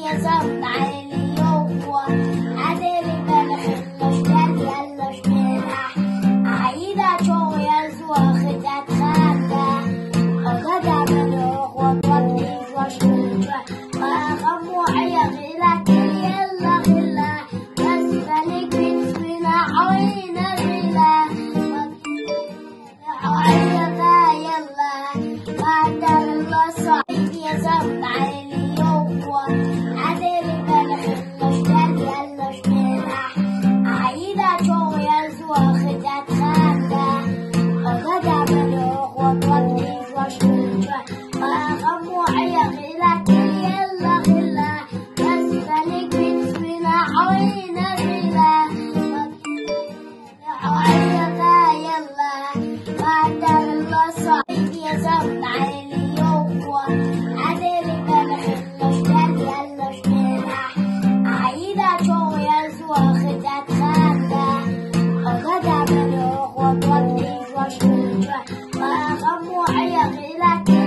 يا زم عيني هو عدل بالخ الاشتال يلا شملح عيدا شو يزوى خدت خلا غدا منوخ وطني وشوجة غمو عيا غلات يلا غلا بس فلك بنسبنا عوينا غلا عيا يلا قدر الله صعيد يا زم عيني هو عدل بالخ الاشتال يلا شملح عيدا شو يزوى خدت خلا غدا منوخ وطني وشوجة غمو عيا غلات يلا غلا بس فلك بنسبنا عوينا غلا عيا يلا قدر الله صعيد يا زم عيني هو عدل بالخ الاشتال يلا شملح عيدا شو يزوى خدت خلا غدا منوخ وطني وشوجة غمو عيا غلات